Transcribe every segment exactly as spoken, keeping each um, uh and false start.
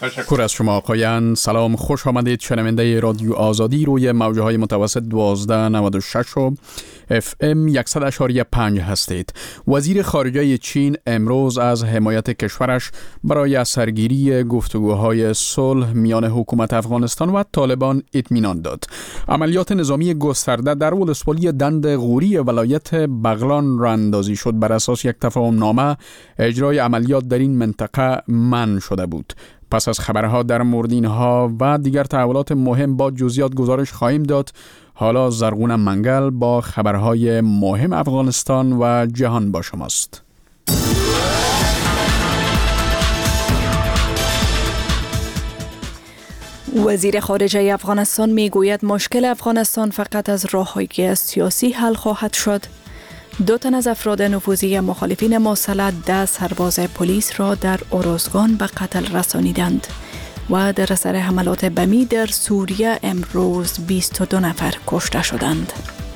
تشکر از شما آقایان. سلام، خوش آمدید شنونده رادیو آزادی روی موجه های متوسط دوازده نود و شش و اف ام صد و شش و پنج هستید. وزیر خارجه چین امروز از حمایت کشورش برای سرگیری گفتگوهای صلح میان حکومت افغانستان و طالبان اطمینان داد. عملیات نظامی گسترده در ولسوالی دند غوری ولایت بغلان راه اندازی شد. بر اساس یک تفاهم نامه اجرای عملیات در این منطقه منع شده بود. پس از خبرها در مورد اینها و دیگر تحولات مهم با جزئیات گزارش خواهیم داد. حالا زرغون منگل با خبرهای مهم افغانستان و جهان با شماست. وزیر خارجه افغانستان می گوید مشکل افغانستان فقط از راههای سیاسی حل خواهد شد. دو تن از افراد نفوذی مخالفین مسلح ده سرباز پلیس را در اروزگان به قتل رسانیدند و در اثر حملات بمی در سوریه امروز بیست و دو نفر کشته شدند.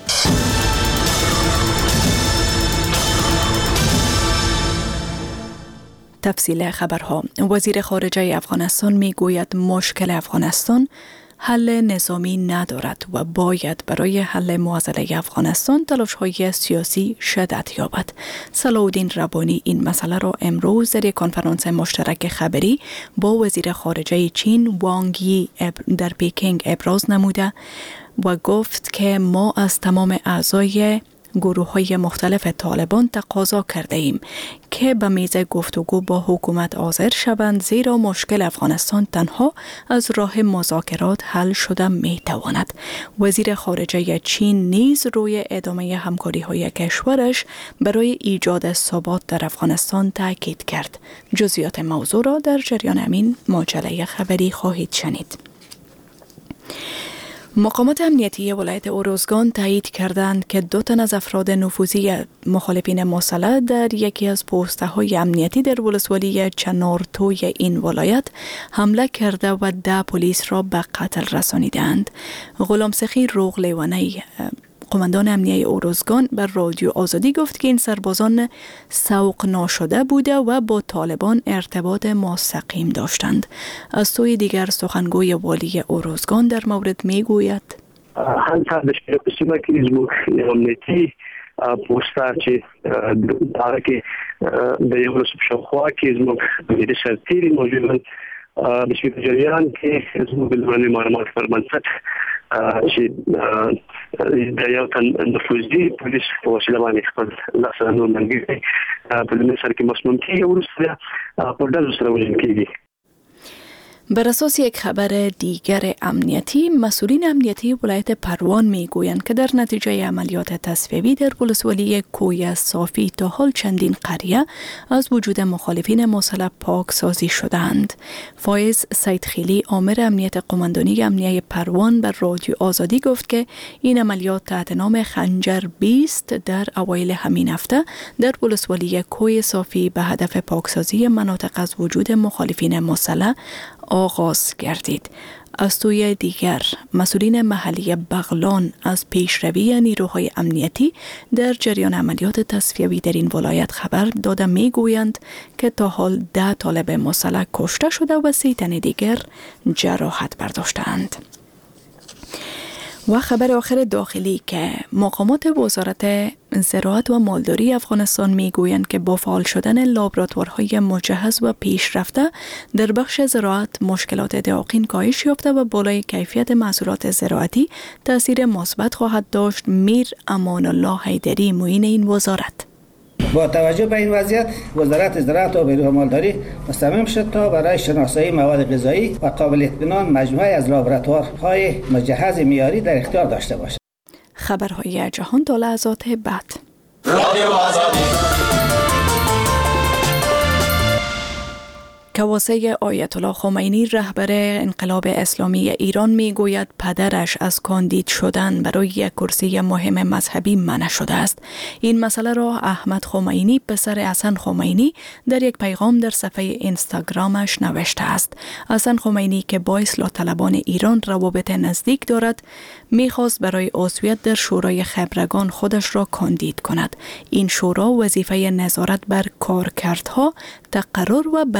تفصیل خبرها. وزیر خارجه افغانستان می گوید مشکل افغانستان حل نظامی ندارد و باید برای حل معضله افغانستان تلاش‌های سیاسی شدت یابد. صلاح‌الدین ربانی این مسئله را امروز در یک کنفرانس مشترک خبری با وزیر خارجه چین وانگ یی در پکینگ ابراز نموده و گفت که ما از تمام اعضای گروه‌های مختلف طالبان تقاضا کرده ایم که به میز گفتگو با حکومت حاضر شوند، زیرا مشکل افغانستان تنها از راه مذاکرات حل شده می تواند. وزیر خارجه چین نیز روی ادامه همکاری‌های کشورش برای ایجاد ثبات در افغانستان تاکید کرد. جزئیات موضوع را در جریان همین مجله خبری خواهید شنید. مقامات امنیتی ولایت اروزگان تایید کردند که دو تن از افراد نفوذی مخالفین مسلح در یکی از پوسته‌های امنیتی در ولسوالی چنارتوی این ولایت حمله کرده و ده پلیس را به قتل رسانیدند. غلام سخی روغ لیوانی قماندان امنیه اروزگان بر رادیو آزادی گفت که این سربازان سوق ناشده بوده و با طالبان ارتباط مستقیم داشتند. از سوی دیگر سخنگوی والی اروزگان در مورد می گوید همسر داشته بسیمه که ازمو امنیتی پوستر چه داره که در یک رسوب شخواه که ازمو بگیده سرطیری موجود بسیار جریان که ازمو بلمانی معلومات فرمانست چې د یو تن نفوذي پولیس په وسیله باندې خپل لاسه نور منګي په لمن سره کې مسموم کیږي ورسره په ډول سره وژل کیږي. بر اساس یک خبر دیگر امنیتی، مسئولین امنیتی ولایت پروان می گویند که در نتیجه عملیات تصفیه‌ای در ولسوالی کوی صافی تا حال چندین قریه از وجود مخالفین مسلح پاک سازی شدند. فایز سیدخیلی آمر امنیت قماندانی امنیه پروان بر رادیو آزادی گفت که این عملیات تحت نام خنجر بیست در اوایل همین هفته در ولسوالی کوی صافی به هدف پاکسازی مناطق از وجود مخالفین مسلح آغاز گردید. از سوی دیگر مسئولین محلی بغلان از پیشروی نیروهای امنیتی در جریان عملیات تصفیه‌ای در این ولایت خبر داده می گویند که تا حال ده طالب مسلح کشته شده و سی تن دیگر جراحت برداشتند. و خبر آخر داخلی که مقامات وزارت زراعت و مالداری افغانستان می گویند که با فعال شدن لابراتوارهای مجهز و پیشرفته در بخش زراعت مشکلات دقیقین کاهش یافته و بالای کیفیت محصولات زراعتی تأثیر مثبت خواهد داشت. میر امان الله حیدری معین این وزارت با توجه به این وضعیت وزارت زراعت و بیروح مالداری مصمم شد تا برای شناسایی مواد غذایی و قابل اطمینان مجموعه از لابراتوارهای مجهز معیاری در اختیار داشته باشد. خبرهای جهان تا لحظات بعد. رادیو آزادی. کواسه آیت الله خمینی رهبر انقلاب اسلامی ایران می گوید پدرش از کاندید شدن برای یک کرسی مهم مذهبی منع شده است. این مسئله را احمد خمینی پسر حسن خمینی در یک پیغام در صفحه اینستاگرامش نوشته است. حسن خمینی که با اصلاح طلبان ایران روابط نزدیک دارد می‌خواست برای عضویت در شورای خبرگان خودش را کاندید کند. این شورا وظیفه نظارت بر کارکردها، تقرر و برکناری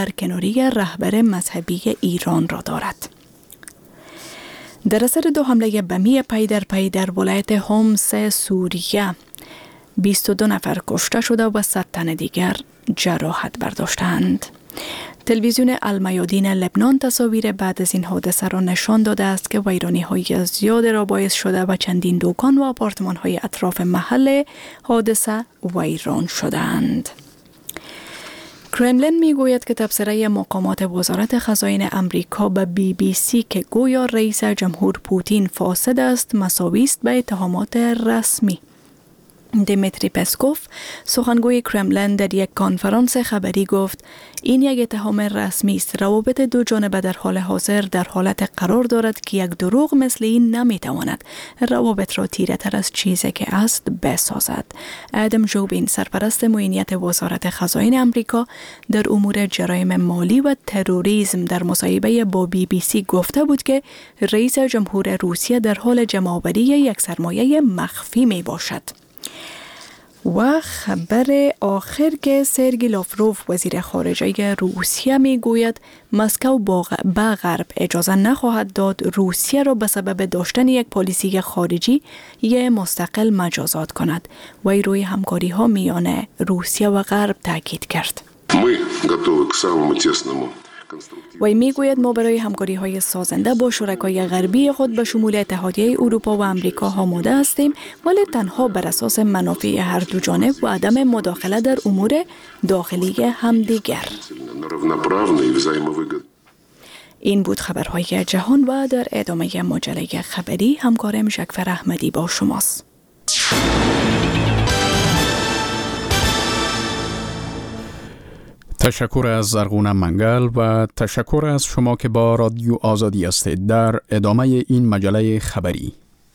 همکاری رهبر مذهبی ایران را دارد. در اثر دو حمله بمی پی در پی در ولایت حمص سوریه بیست و دو نفر کشته شده و صد تن دیگر جراحت برداشتند. تلویزیون المیادین لبنان تصاویر بعد از این حادثه را نشان داده است که ویرانی های زیاد را باعث شده و چندین دکان و آپارتمان های اطراف محل حادثه ویران شدند. کرملین می گوید که تبصره مقامات وزارت خزاین امریکا به بی بی سی که گویا رئیس جمهور پوتین فاسد است مساوی است به اتهامات رسمی. دیمیتری پسکوف سخنگوی کرملین در یک کنفرانس خبری گفت این یک اتهام رسمی است. روابط دو جانبه در حال حاضر در حالت قرار دارد که یک دروغ مثل این نمیتواند روابط را تیره تر از چیزی که است بسازد. ادم جوبین سرپرست معینیت وزارت خزاین امریکا در امور جرایم مالی و تروریسم در مصاحبه با بی بی سی گفته بود که رئیس جمهور روسیه در حال جمع‌آوری یک سرمایه مخفی می باشد. و خبر آخر که سرگی لاوروف وزیر خارجه روسیه می گوید مسکو به غرب اجازه نخواهد داد روسیه را به سبب داشتن یک پالیسی خارجی یک مستقل مجازات کند و روی همکاری ها میان روسیه و غرب تاکید کرد. وی می گوید ما برای همکاری های سازنده با شرکای غربی خود به شمول اتحادیه اروپا و امریکا آماده هستیم، ولی تنها بر اساس منافع هر دو جانب و عدم مداخله در امور داخلی همدیگر. این بود خبرهای جهان و در ادامه مجله خبری همکارم ژکفر احمدی با شماست. تشکر از زرغون منگل و تشکر از شما که با رادیو آزادی هستید. در ادامه این مجله خبری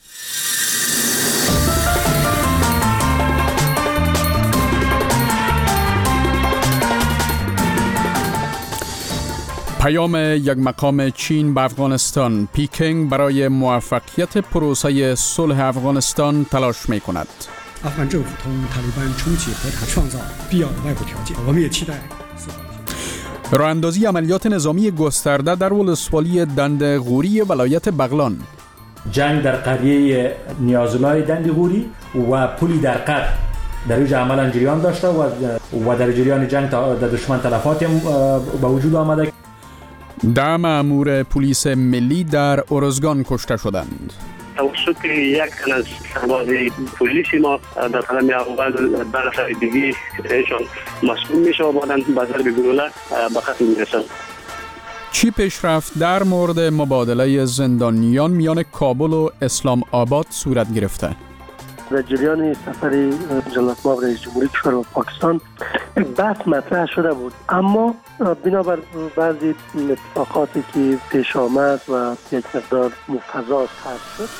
پیام یک مقام چین به افغانستان: پیکنگ برای موفقیت پروسه صلح افغانستان تلاش می کند. 阿富汗政府同塔利班重启和谈创造必要的外部条件，我们也期待 راهاندازی عملیات نظامی گسترده در ولسوالی دند غوری ولایت بغلان. جنگ در قریه نیازلای دند غوری و پلی در قد در اینجا عملا جریان داشته و و در جریان جنگ در دشمن تلفات به وجود آمده. ده مأمور پلیس ملی در ارزگان کشته شدند. توسط یک تن از سرباز پلیس ما در قدم اول در نفر دیگه ایشان مسئول میشه و بعداً به ضرب گلوله به قتل میرسند. چی پیشرفت در مورد مبادله زندانیان میان کابل و اسلام آباد صورت گرفته؟ در جریان سفر جلال مآب رئیس جمهوری کشور و پاکستان بحث مطرح شده بود، اما بنابر بعضی اتفاقاتی که پیش آمد و یک مقدار مفضات هست شد.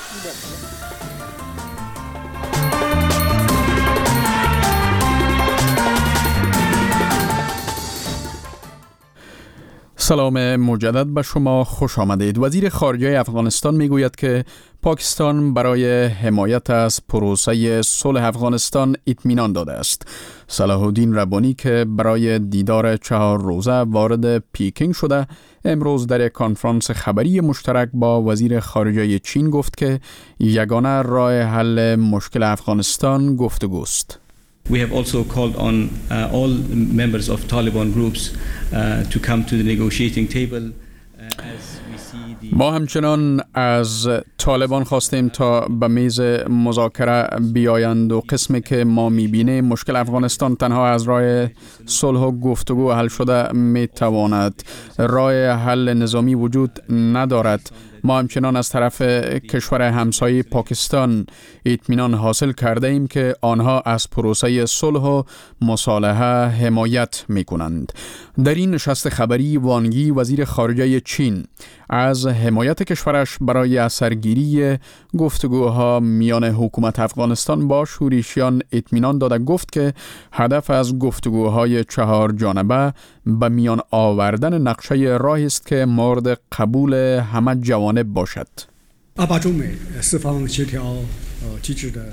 سلام مجدد به شما، خوش آمدید. وزیر خارجه افغانستان میگوید که پاکستان برای حمایت از پروسه صلح افغانستان اطمینان داده است. صلاح الدین ربانی که برای دیدار چهار روزه وارد پیکنگ شده، امروز در یک کنفرانس خبری مشترک با وزیر خارجه چین گفت که یگانه راه حل مشکل افغانستان گفتگوست. We have also called on uh, all members of Taliban groups uh, to come to the negotiating table. Uh, as we see the... ما همچنان از طالبان خواستیم تا به میز مذاکره بیایند و قسمی که ما میبینیم مشکل افغانستان تنها از راه صلح و گفتگو حل شده میتواند. راه حل نظامی وجود ندارد. ما همچنان از طرف کشور همسایه پاکستان اطمینان حاصل کرده ایم که آنها از پروسه صلح و مصالحه حمایت می کنند. در این نشست خبری وانگی وزیر خارجه چین از حمایت کشورش برای اثرگیری گفتگوها میان حکومت افغانستان با شورشیان اطمینان داده گفت که هدف از گفتگوهای چهار جانبه به میان آوردن نقشه راهی است که مورد قبول همه جوانب باشد.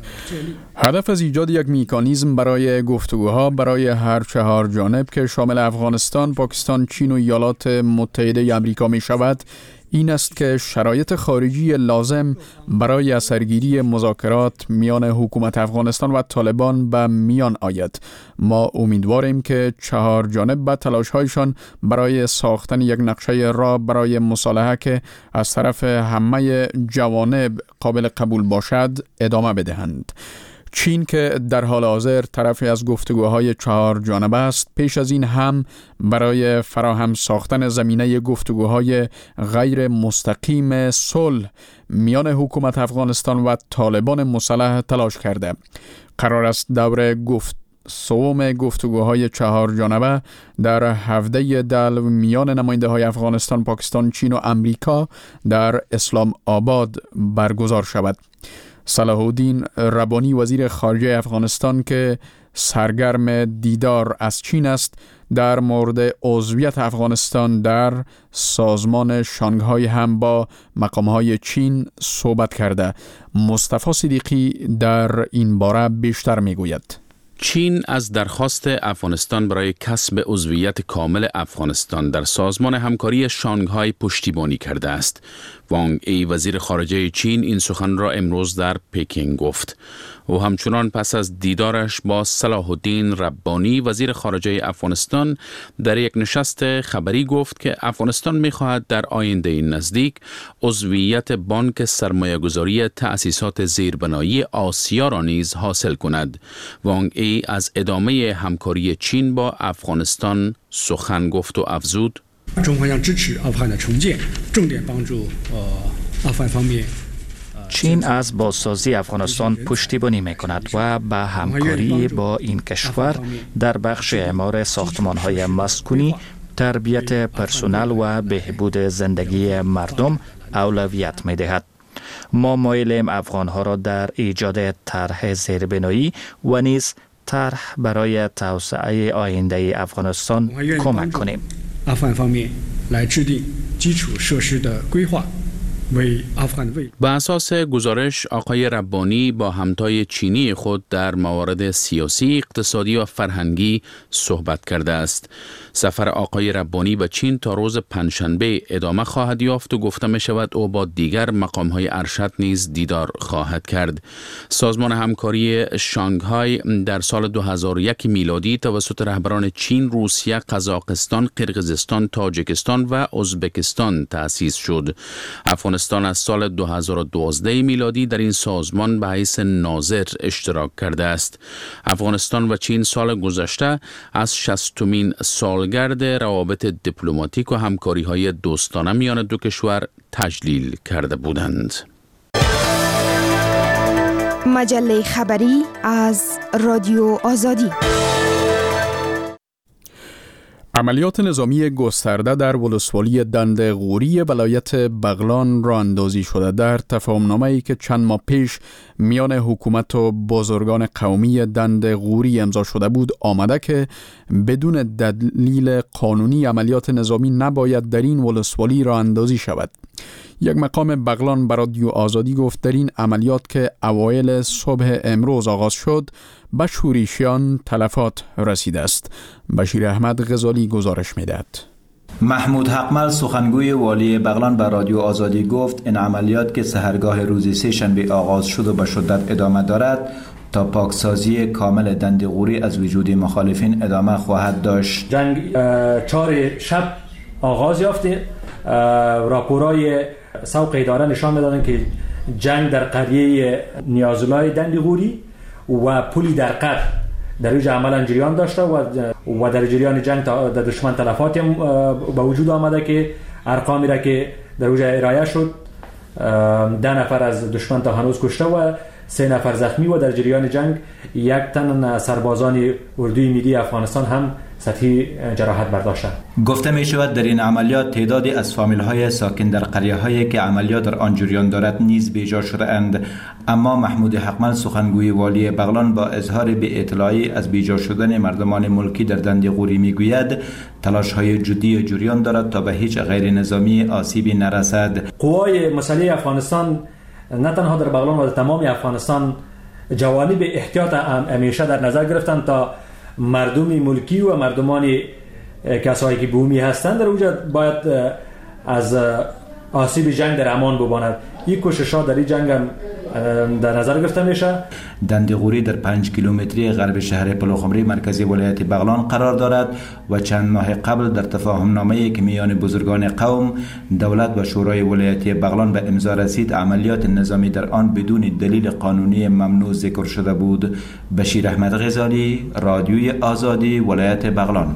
هدف از ایجاد یک مکانیزم برای گفتگوها برای هر چهار جانب که شامل افغانستان، پاکستان، چین و ایالات متحده آمریکا می شود این است که شرایط خارجی لازم برای اثرگیری مذاکرات میان حکومت افغانستان و طالبان به میان آید. ما امیدواریم که چهار جانب به تلاش‌هایشان برای ساختن یک نقشه راه برای مصالحه که از طرف همه جوانب قابل قبول باشد ادامه بدهند. چین که در حال حاضر طرفی از گفتگوهای چهار جانبه است، پیش از این هم برای فراهم ساختن زمینه گفتگوهای غیر مستقیم صلح میان حکومت افغانستان و طالبان مسلح تلاش کرده. قرار است دور گفت سوم گفتگوهای چهار جانبه در هفته دلو میان نماینده های افغانستان، پاکستان، چین و امریکا در اسلام آباد برگزار شود. صلاح الدین ربانی وزیر خارجه افغانستان که سرگرم دیدار از چین است در مورد عضویت افغانستان در سازمان شانگهای هم با مقامهای چین صحبت کرده. مصطفی صدیقی در این باره بیشتر میگوید. چین از درخواست افغانستان برای کسب عضویت کامل افغانستان در سازمان همکاری شانگهای پشتیبانی کرده است. وانگ ای وزیر خارجه چین این سخن را امروز در پکینگ گفت. او همچنان پس از دیدارش با صلاح الدین ربانی وزیر خارجه افغانستان در یک نشست خبری گفت که افغانستان می‌خواهد در آینده نزدیک عضویت بانک سرمایه‌گذاری تأسیسات زیربنایی آسیا را نیز حاصل کند. وانگ ای از ادامه همکاری چین با افغانستان سخن گفت و افزود: چین از بازسازی افغانستان پشتیبانی می‌کند و به همکاری با این کشور در بخش اعمار ساختمان‌های مسکونی، تربیت پرسنل و بهبود زندگی مردم اولویت می‌دهد. ما مایلیم افغان‌ها را در ایجاد طرح زیربنایی و نیز طرح برای توسعه آینده افغانستان کمک کنیم. به اساس گزارش، آقای ربانی با همتای چینی خود در موارد سیاسی، اقتصادی و فرهنگی صحبت کرده است. سفر آقای ربانی به چین تا روز پنجشنبه ادامه خواهد یافت و گفته می شود او با دیگر مقام‌های ارشد نیز دیدار خواهد کرد. سازمان همکاری شانگهای در سال دو هزار و یک میلادی توسط رهبران چین، روسیه، قزاقستان، قرقیزستان، تاجیکستان و ازبکستان تأسیس شد. افغانستان از سال دو هزار و دوازده میلادی در این سازمان به حیث ناظر اشتراک کرده است. افغانستان و چین سال گذشته از شصتمین سالگرد روابط دیپلماتیک و همکاری‌های دوستانه میان دو کشور تجلیل کرده بودند. مجله خبری از رادیو آزادی. عملیات نظامی گسترده در ولسوالی دنده غوری ولایت بغلان راه اندازی شده. در تفاهمنامه‌ای که چند ماه پیش میان حکومت و بزرگان قومی دنده غوری امضا شده بود آمده که بدون دلیل قانونی عملیات نظامی نباید در این ولسوالی راه اندازی شود. یک مقام بغلان به رادیو آزادی گفت در این عملیات که اوایل صبح امروز آغاز شد به شورشیان تلفات رسیده است. بشیر احمد غزالی گزارش می‌دهد. محمود حقمل سخنگوی والی بغلان به رادیو آزادی گفت این عملیات که سحرگاه روز سه شنبه آغاز شد و به شدت ادامه دارد تا پاکسازی کامل دندغوری از وجود مخالفین ادامه خواهد داشت. جنگ چهار شب آغاز یافته. راپورای سوق اداره نشان می‌دادند که جنگ در قریه نیازلای دندغوری و پلی در قد در اینجا عملا جریان داشته و و در جریان جنگ در دشمن تلفات به وجود آمده که ارقامی را که در اینجا ارائه شد، ده نفر از دشمن تا هنوز کشته و سه نفر زخمی و در جریان جنگ یک تن سربازان اردوی ملی افغانستان هم سطحی جراحت برداشتند. گفته می شود در این عملیات تعدادی از فامیل های ساکن در قریه هایی که عملیات در آن جریان دارد نیز بیجا شده اند. اما محمود حقمل سخنگوی والی بغلان با اظهار بی اطلاعی از بیجا شدن مردمان ملکی در دندغوری می گوید تلاش های جدی جریان دارد تا به هیچ غیر نظامی آسیبی نرسد. قوای مسلح افغانستان نه تنها در بغلان و در تمام افغانستان جوانب احتیاط همیشه در نظر گرفتن تا مردم ملکی و مردمان کسایی که بومی هستند در اونجا باید از آسیب جنگ در امان بماند. این کوشش ها در این جنگ هم در نظر گرفته میشه. دندغوری در پنج کیلومتری غرب شهر پلوخمری مرکزی ولایت بغلان قرار دارد و چند ماه قبل در تفاهم نامه‌ای که میان بزرگان قوم، دولت و شورای ولایتی بغلان به امضا رسید، عملیات نظامی در آن بدون دلیل قانونی ممنوع ذکر شده بود. بشیر احمد غزالی، رادیوی آزادی، ولایت بغلان.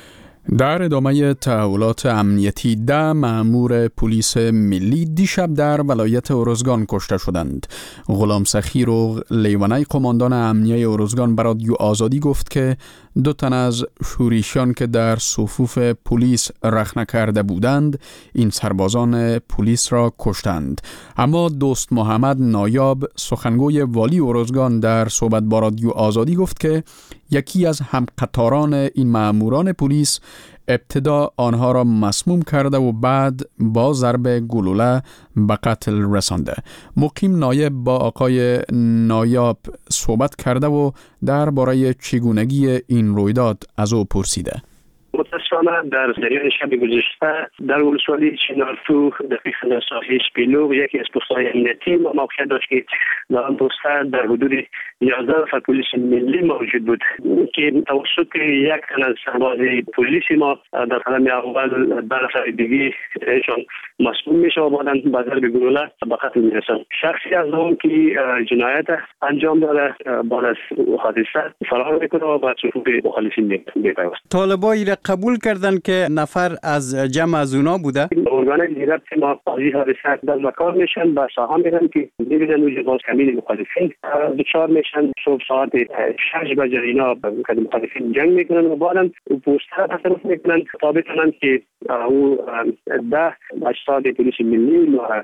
در ادامه تحولات امنیتی، ده مأمور پلیس ملی دیشب در ولایت ارزگان کشته شدند. غلام سخیر و لیوانی قماندان امنیه ارزگان به رادیو آزادی گفت که دو تن از شورشیان که در صفوف پلیس رخنه کرده بودند این سربازان پلیس را کشتند. اما دوست محمد نایاب سخنگوی والی ارزگان در صحبت با رادیو آزادی گفت که یکی از همقطاران این مأموران پلیس ابتدا آنها را مسموم کرده و بعد با ضرب گلوله به قتل رسانده. مقیم نایب با آقای نایاب صحبت کرده و درباره چگونگی این رویداد از او پرسیده. متاسفانه در جریان شب گذشته در ولسوالی چنارتو دقیق در ساحه شپیلو یکی از پست‌های امنیتی موقعیت داشت که در آن پست در حدود یازده نفر پلیس ملی موجود بود که توسط یک تن از سرباز پلیس ما در قدم اول دو نفر دیگه ایشان مسموم میشه و بعداً با ضرب گلوله به قتل میرسند. شخصی از اون که جنایت انجام داده بعد از حادثه فرار میکنه و با صفوف مخالفین میپیوست. طالبایی را قبول کردن که نفر از جمع از اونا بوده؟ ارگان دیگر ما قاضی حادثه در مکان میشن با ساها میرن که ببینن اونجا باز کمین مخالفین دچار میشن. صبح ساعت شش بجه اینا با مخالفین جنگ میکنن و بعداً پوستر تصرف میکنن تا بتونن که او ده اجساد پلیس ملی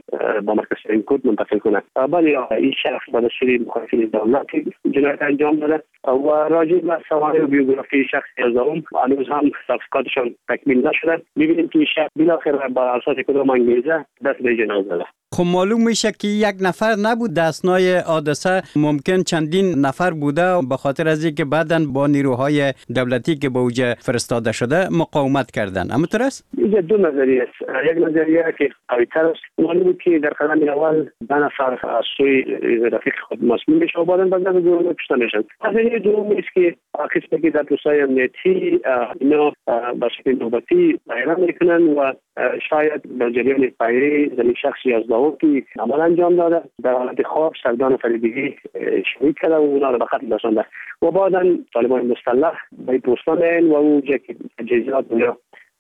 با مرکز فرینکورد منتقل کنن. بعد این شخص با دستور مخالفین دولت جنایت انجام داده و راجع به سوال و بیوگرافی شخصی از اون هنوز هم تحقیقاتشان تکمیل نشده. می‌بینیم که شخص بالاخره با اساس کدام انگیزه دست به جنایت داده. خب معلوم میشه که یک نفر نبود، در اثنای حادثه ممکن چندین نفر بوده به خاطر از اینکه بعداً با نیروهای دولتی که به اوجه فرستاده شده مقاومت کردن. اما درست؟ اینجا دو نظریه است. یک نظریه که قوی‌تر است معلومه که در قدم اول دو نفر از سوی رفیق خود مسموم میشه و بعداً بعد از گروه کشته میشن. نظریه دوم است که قسمی که در پست‌های امنیتی اینا به شکل نوبتی بیان میکنن و شاید در جریان پیری زمین شخصی از داود که عمل انجام داده در حالت خواب سردان فریدگی شهید کرده و اونا را به قتل رسانده و بعدا طالبان مسلح به پوستان این و اونجا که تجهیزات یا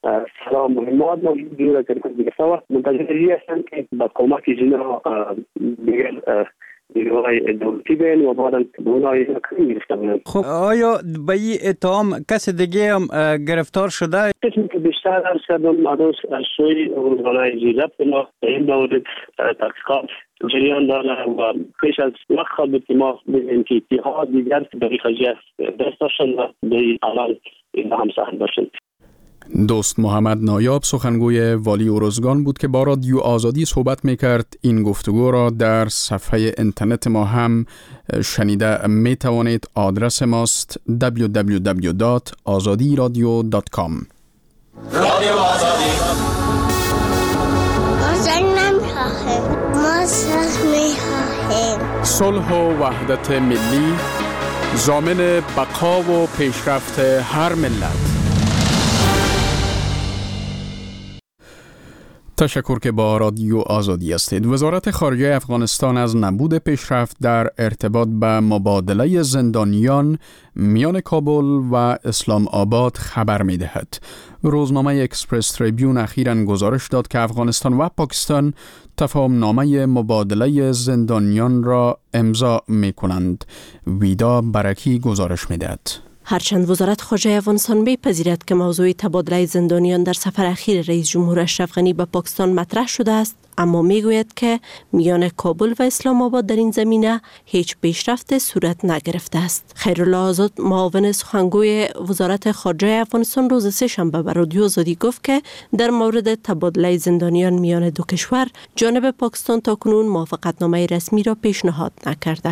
سلام مهمات موجود دور کرده دیگه سوا منتظری هستند که با کمک اینا دیگر نیروهای دولتی بین و بعدا به اونها می‌رسند. خب آیا به این اتهام کس دیگه هم گرفتار شده؟ قسمی که بیشتر در سردم عدوس از سوی ارگان‌های زیرت ما به این مورد تحقیقات جریان داره و پیش از وقت خواهد بود که ما ببینیم که اتحاد دیگر در این قضیه دست داشتن و به الان این هم سهم داشتن. دوست محمد نایاب سخنگوی والی ارزگان بود که با رادیو آزادی صحبت میکرد. این گفتگو را در صفحه اینترنت ما هم شنیده می توانید. آدرس ماست دبلیو دبلیو دبلیو دات آزادی رادیو دات کام. رادیو آزادی آزادی نمیخواهیم، ما صلح میخواهیم. صلح و وحدت ملی ضامن بقا و پیشرفت هر ملت. تشکر که با رادیو آزادی هستید. وزارت خارجه افغانستان از نبود پیشرفت در ارتباط به مبادله زندانیان میان کابل و اسلام آباد خبر می دهد. روزنامه اکسپرس تریبیون اخیراً گزارش داد که افغانستان و پاکستان تفاهم نامه مبادله زندانیان را امضا می کنند. ویدا برکی گزارش می دهد. هرچند وزارت خارجه افغانستان میپذیرد که موضوع تبادله زندانیان در سفر اخیر رئیس جمهور اشرف غنی به پاکستان مطرح شده است، اما میگوید که میان کابل و اسلام آباد در این زمینه هیچ پیشرفت صورت نگرفته است. خیرالله آزاد معاون سخنگوی وزارت خارجه افغانستان روز سه‌شنبه به رادیو آزادی گفت که در مورد تبادله زندانیان میان دو کشور جانب پاکستان تاکنون موافقتنامه رسمی را پیشنهاد نکرده است.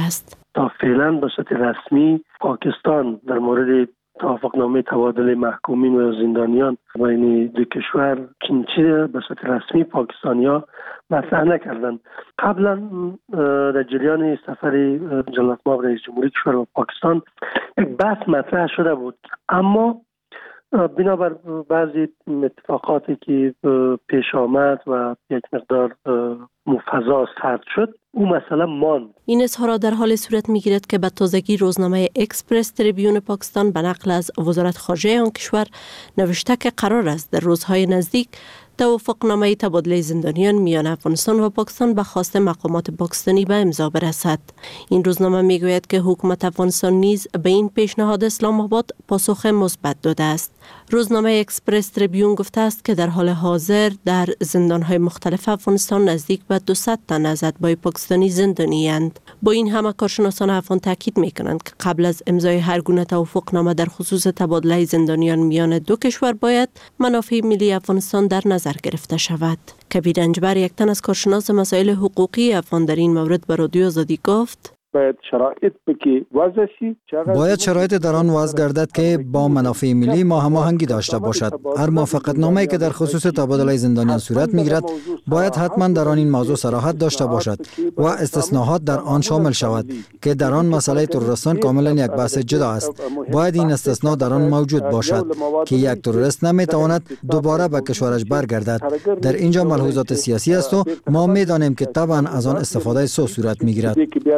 تا فعلا به صورت رسمی پاکستان در مورد توافقنامه تبادل محکومین و زندانیان بین دو کشور چنین به صورت رسمی پاکستانیا مطرح نکردند. قبلا در جریان سفر جلالت مآب رئیس جمهوری کشور و پاکستان یک بحث مطرح شده بود، اما بنابر بعضی اتفاقاتی که پیش آمد و یک مقدار فضا سرد شد، او مسئله ماند. این اظهارات در حال صورت میگیرد که به تازگی روزنامه اکسپرس تریبیون پاکستان به نقل از وزارت خارجه آن کشور نوشته که قرار است در روزهای نزدیک توافقنامه تبادله زندانیان میان افغانستان و پاکستان به خواست مقامات پاکستانی به امضا برسد. این روزنامه میگوید که حکومت افغانستان نیز به این پیشنهاد اسلام آباد پاسخ مثبت داده است. روزنامه اکسپرس تریبیون گفته است که در حال حاضر در زندانهای مختلف افغانستان نزدیک به دویست تن از اتباع پاکستانی زندانی اند. با این همه کارشناسان افغان تاکید میکنند که قبل از امضای هر گونه توافقنامه در خصوص تبادله زندانیان میان دو کشور باید منافع ملی افغانستان در نظر گرفته شود. کبیر انجبر، یک تن از کارشناس مسائل حقوقی افغان، در این مورد به رادیو آزادی گفت: باید شرایط بکی وضع شی باید شرایط در آن وضع گردد که با منافع ملی ما هماهنگی داشته باشد. هر موافقتنامه‌ای که در خصوص تبادله زندانیان صورت میگیرد باید حتما در آن این موضوع صراحت داشته باشد و استثناءات در آن شامل شود که در آن مسئله تروریستان کاملا یک بحث جدا است. باید این استثناء در آن موجود باشد که یک تروریست نمیتواند دوباره به کشورش برگردد. در اینجا ملحوظات سیاسی است و ما میدانیم که طبعا از آن استفاده سو صورت میگیرد.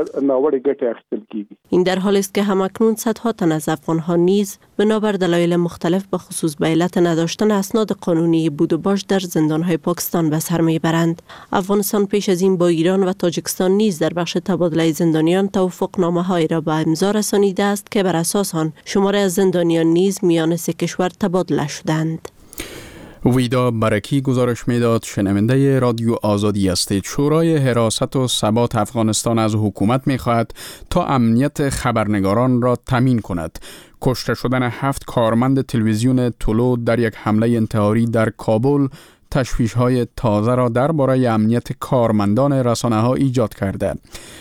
این در حالی است که همکنون صدها تن از افغان‌ها نیز بنابر دلایل مختلف به خصوص به علت نداشتن اسناد قانونی بود و باش در زندان‌های پاکستان به سر میبرند. افغانستان پیش از این با ایران و تاجیکستان نیز در بخش تبادله زندانیان توافقنامه‌هایی را به امضا رسانیده است که بر اساس آن شماری از زندانیان نیز میان سه کشور تبادله شدند. ویدا برکی گزارش میداد. شنونده رادیو آزادی هستید. شورای حراست و ثبات افغانستان از حکومت میخواهد تا امنیت خبرنگاران را تامین کند. کشته شدن هفت کارمند تلویزیون طلوع در یک حمله انتحاری در کابل تشویش‌های تازه را درباره امنیت کارمندان رسانه‌ها ایجاد کرده.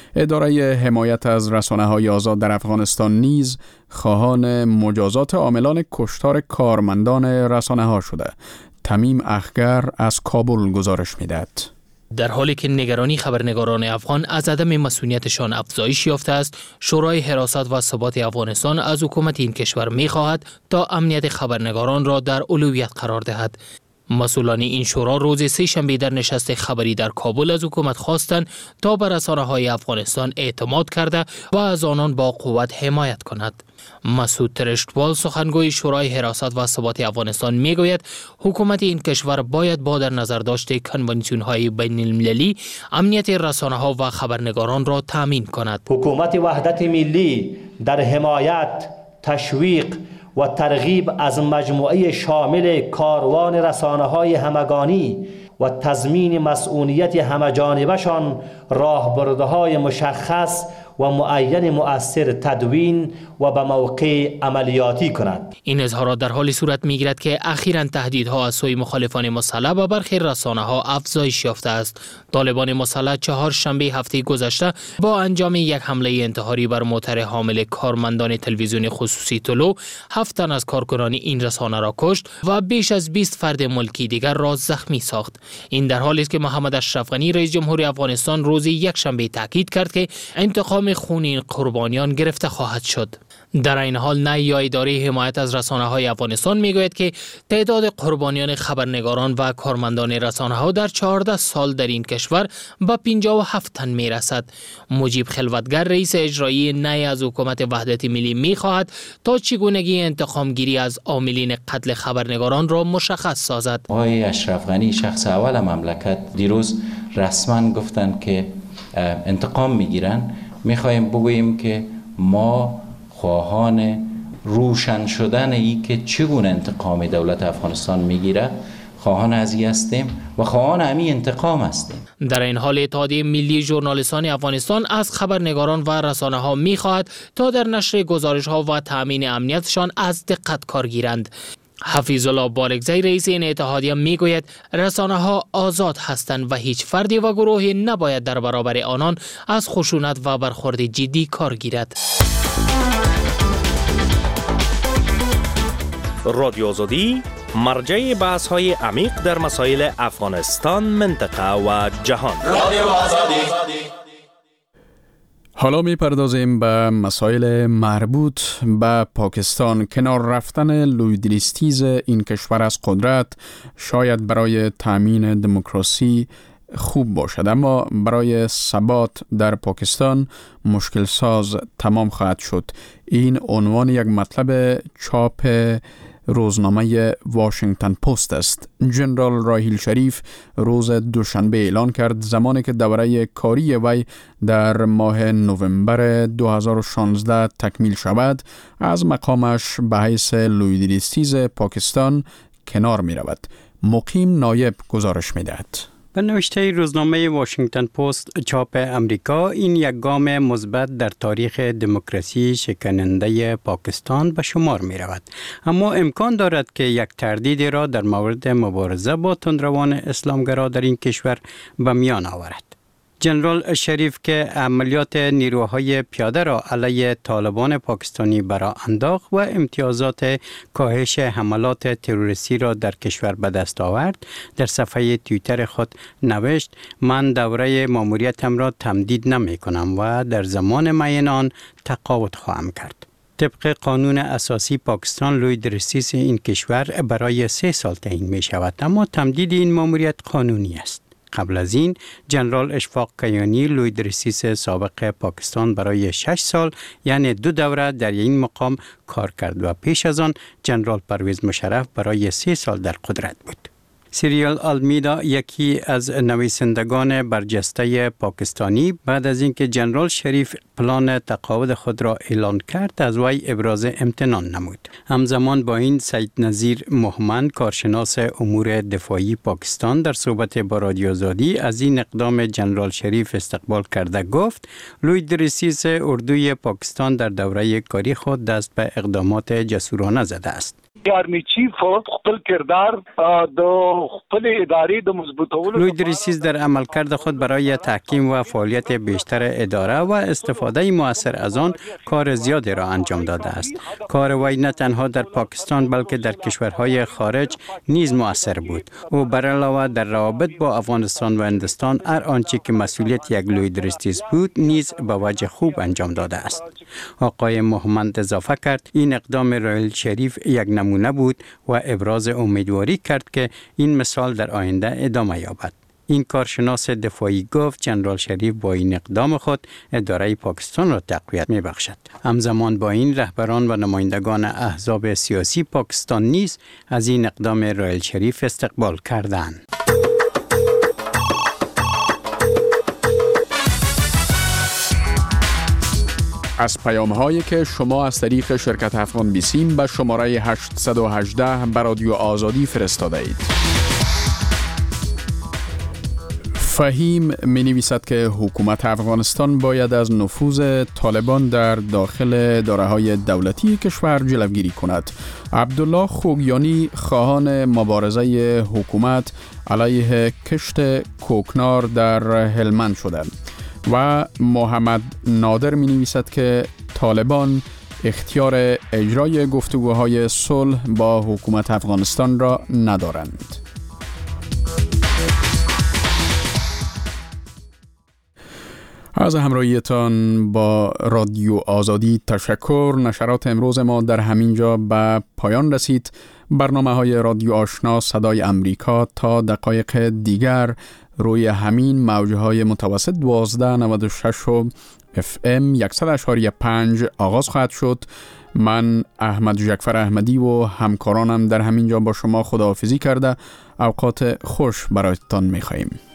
اداره حمایت از رسانه‌های آزاد در افغانستان نیز خواهان مجازات عاملان کشتار کارمندان رسانه‌ها شده. تمیم اخگر از کابل گزارش می‌دهد. در حالی که نگرانی خبرنگاران افغان از عدم مسئولیتشان افزایش یافته است، شورای حراست و ثبات افغانستان از حکومت این کشور می‌خواهد تا امنیت خبرنگاران را در اولویت قرار دهد. مسئولان این شورا روز سه شنبه در نشست خبری در کابل از حکومت خواستند تا بر رسانه‌های افغانستان اعتماد کرده و از آنان با قوت حمایت کند. مسعود ترشتوال، سخنگوی شورای حراست و ثبات افغانستان، میگوید حکومت این کشور باید با در نظر داشت کنوانسیون‌های بین المللی امنیت رسانه‌ها و خبرنگاران را تامین کند. حکومت وحدت ملی در حمایت، تشویق و ترغیب از مجموعه شامل کاروان رسانه‌های همگانی و تضمین مسئولیت همه‌جانبه‌شان راهبردهای مشخص و معین مؤثر تدوین و به موقع عملیاتی کند. این اظهارات در حالی صورت می‌گیرد که اخیراً تهدیدها از سوی مخالفان مسلح به برخی رسانه‌ها افزایش یافته است. طالبان مسلح چهار شنبه هفته گذشته با انجام یک حمله انتحاری بر موتر حامل کارمندان تلویزیون خصوصی طلوع هفت تن از کارکنان این رسانه را کشت و بیش از بیست فرد ملکی دیگر را زخمی ساخت. این در حالی است که محمد اشرف غنی رئیس جمهوری افغانستان روز یک شنبه تاکید کرد که انتقام خونین قربانیان گرفته خواهد شد. در این حال نیا اداره حمایت از رسانه‌های افغانستان میگوید که تعداد قربانیان خبرنگاران و کارمندان رسانه‌ها در چهارده سال در این کشور به پنجاه و هفت تن میرسد. مجیب خلوتگر، رئیس اجرایی نی از حکومت وحدت ملی، میخواهد تا چگونگی انتقام گیری از عاملین قتل خبرنگاران را مشخص سازد. آقای اشرف غنی، شخص اول مملکت، دیروز رسما گفتند که انتقام میگیرن. میخوایم بگوییم که ما خواهان روشن شدن ای که چگونه انتقام دولت افغانستان میگیره، خواهان ازی هستیم و خواهان همی انتقام هستیم. در این حال اتحادیه ملی ژورنالیستان افغانستان از خبرنگاران و رسانه‌ها می‌خواهد تا در نشر گزارش‌ها و تأمین امنیتشان از دقت کار گیرند. حفیظ الله بالگزی رئیس این اتحادیه میگوید رسانه ها آزاد هستند و هیچ فردی و گروهی نباید در برابر آنان از خشونت و برخورد جدی کار گیرد. رادیو آزادی مرجع بحث های عمیق در مسائل افغانستان، منطقه و جهان. رادیو آزادی. حالا می پردازیم به مسائل مربوط به پاکستان. کنار رفتن لویدریستیز این کشور از قدرت شاید برای تامین دموکراسی خوب باشد، اما برای ثبات در پاکستان مشکل ساز تمام خواهد شد. این عنوان یک مطلب چاپ روزنامه واشنگتن پست است. جنرال راحیل شریف روز دوشنبه اعلان کرد زمانی که دوره کاری وی در ماه نوامبر دو هزار و شانزده تکمیل شود، از مقامش به حیث لویدریستیز پاکستان کنار می رود. مقیم نایب گزارش می دهد. به نوشته روزنامه واشنگتن پست چاپ امریکا، این یک گام مثبت در تاریخ دموکراسی شکننده پاکستان به شمار می رود، اما امکان دارد که یک تردید را در مورد مبارزه با تندروان اسلامگرا در این کشور به میان آورد. جنرال شریف که عملیات نیروهای پیاده را علیه طالبان پاکستانی برا انداخت و امتیازات کاهش حملات تروریستی را در کشور به دست آورد، در صفحه توییتر خود نوشت: من دوره ماموریتم را تمدید نمی کنم و در زمان معین آن تقاعد خواهم کرد. طبق قانون اساسی پاکستان، لویدریستیز این کشور برای سه سال تعیین می شود، اما تمدید این ماموریت قانونی است. قبل از این جنرال اشفاق کیانی لویدریستیز سابق پاکستان برای شش سال یعنی دو دوره در این مقام کار کرد و پیش از آن جنرال پرویز مشرف برای سه سال در قدرت بود. سیریل آلمیدا، یکی از نویسندگان برجسته پاکستانی، بعد از اینکه جنرال شریف پلان تقاعد خود را اعلان کرد از وی ابراز امتنان نمود. همزمان با این سید نظیر محمد، کارشناس امور دفاعی پاکستان، در صحبت با رادیو آزادی از این اقدام جنرال شریف استقبال کرده گفت: لویدریستیز اردوی پاکستان در دوره کاری خود دست به اقدامات جسورانه زده است. آرمی چیف خپل کردار د خپل ادارې د مضبوطولو لویدریستیز در عملکرد خود برای تحکیم و فعالیت بیشتر اداره و استفاده مؤثر از آن کار زیادی را انجام داده است. کار وی نه تنها در پاکستان بلکه در کشورهای خارج نیز مؤثر بود. او بر علاوه در روابط با افغانستان و هندوستان هر آنچه که مسئولیت یک لویدریستیز بود نیز به وجه خوب انجام داده است. آقای محمد اضافه کرد: این اقدام راحیل شریف یک نمونه بود و ابراز امیدواری کرد که این مثال در آینده ادامه یابد. این کارشناس دفاعی گفت جنرال شریف با این اقدام خود اداره پاکستان را تقویت می بخشد. همزمان با این رهبران و نمایندگان احزاب سیاسی پاکستان نیز از این اقدام راحیل شریف استقبال کردند. از پیام هایی که شما از طریق شرکت افغان بیسیم به شماره هشت یک هشت به رادیو آزادی فرستاده اید. فهیم می نویسد که حکومت افغانستان باید از نفوذ طالبان در داخل داره‌های دولتی کشور جلوگیری کند. عبدالله خوگیانی خواهان مبارزه حکومت علیه کشت کوکنار در هلمند شدند و محمد نادر می نویسد که طالبان اختیار اجرای گفتگوهای صلح با حکومت افغانستان را ندارند. از همراهیتان با رادیو آزادی تشکر. نشرات امروز ما در همین جا به پایان رسید. برنامه های رادیو آشنا صدای امریکا تا دقایق دیگر روی همین موجه های متوسط دوازده نود و شش و اف ام صد و شش و پنج آغاز خواهد شد. من احمد جعفر احمدی و همکارانم در همین جا با شما خداحافظی کرده اوقات خوش برایتان می خواهیم.